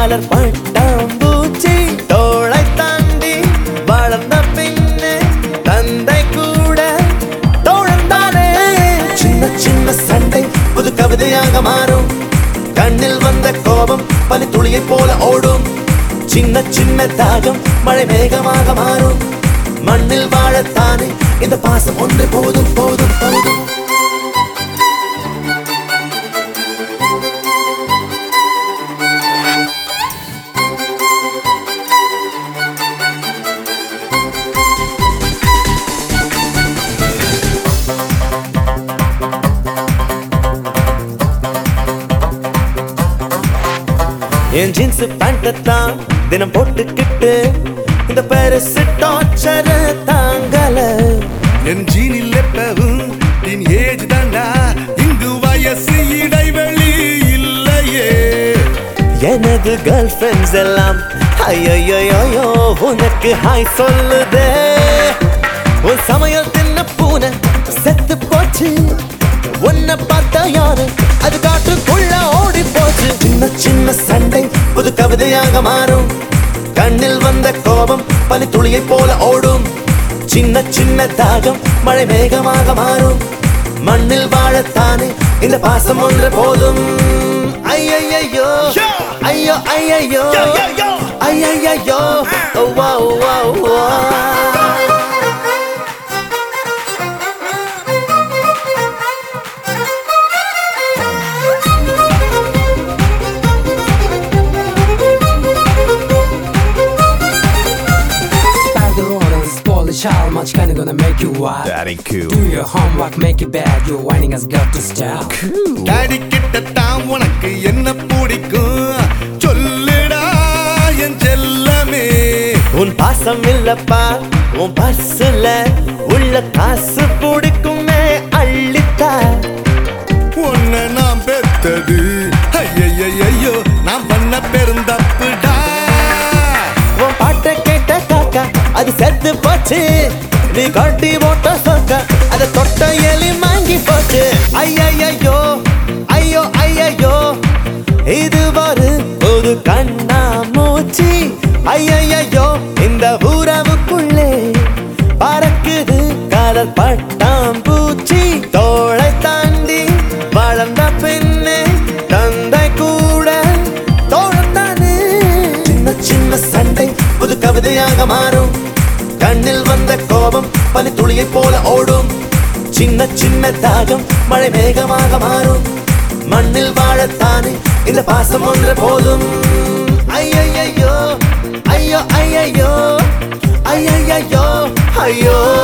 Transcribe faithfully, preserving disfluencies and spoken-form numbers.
Colour பட்டாம்பூச்சி தோளை தாண்டி வளர்ந்த பின்னே தந்தை கூட தோழந்தானே. சின்ன சின்ன சண்டை புது கவிதையாக மாறும், கண்ணில் வந்த கோபம் பனி துளியை போல ஓடும். சின்ன சின்ன தாகம் மழை மேகமாக மாறும், மண்ணில் வாழத்தானே இந்த பாசம் ஒன்று போதும் போதும் போதும். என் ஜீன்ஸ் பேண்ட் தான் தினம் போட்டுக்கிட்டு இந்த பெருசு டார்ச்சர் தாங்கல. என் ஜீனில் எப்பவும் டீன் ஏஜ் தாண்டா, இங்கு வயசு இடைவெளி இல்லையே. எனது கேர்ள் ஃப்ரெண்ட்ஸ் எல்லாம் ஐயோ உனக்கு ஹாய் சொல்லுதே. உன் சமையல் தின்ன பூனை செத்து போச்சு, உன்னை பார்த்தா யாரு அது காட்டுக்குள்ள ஓடி போச்சு. சின்ன சின்ன சண்டை புது கவிதையாக மாறும், கண்ணில் வந்த கோபம் பனி துளியை போல ஓடும். சின்ன சின்ன தாகம் மழை மேகமாக மாறும், மண்ணில் வாழத்தானே இந்த பாசம் ஒன்று போதும். ஐயோ ஐயோ ஐயோ ஐயோ ஐயோ வா வா வா. Child, much kinda gonna make you wild. That ain't cool. Do your homework, make it bad. Your whining has got to stop. Cool. Daddy கிட்ட தான் உனக்கு என்ன பிடிக்கும் சொல்லுடா என் செல்லமே. உன் பாசம் இல்லப்பா உன் பர்சுல உள்ள காசு பிடிக்குமே அள்ளித்தா. உன்னை நான் பெத்தது ஐயோ நான் பண்ண பெருந்தப்புடா. உன் பாட்டை கேட்ட காக்கா அது செத்து போச்சு, நீ காட்டி போட்ட சொக்க அதை தொட்ட எலி வாங்கி போச்சு. ஐயோ ஐயோ ஐயோ இது ஒரு புது கண்ணா மூச்சி. ஐயோ இந்த உறவுக்குள்ளே பறக்குது கலர் பட்டாம்பூச்சி தோளை தாண்டி வளர்ந்த பின்னே தந்தை கூட தோழந்தானே. சின்ன சின்ன சண்டை புது கவிதையாக மாறும், கண்ணில் வந்த கோபம் பனி துளியை போல ஓடும். சின்ன சின்ன தாகம் மழை மேகமாக மாறும், மண்ணில் வாழத்தானே இந்த பாசம் ஒன்று போதும். ஐயோ ஐயோ ஐயோ ஐயோ ஐயோ ஐயோ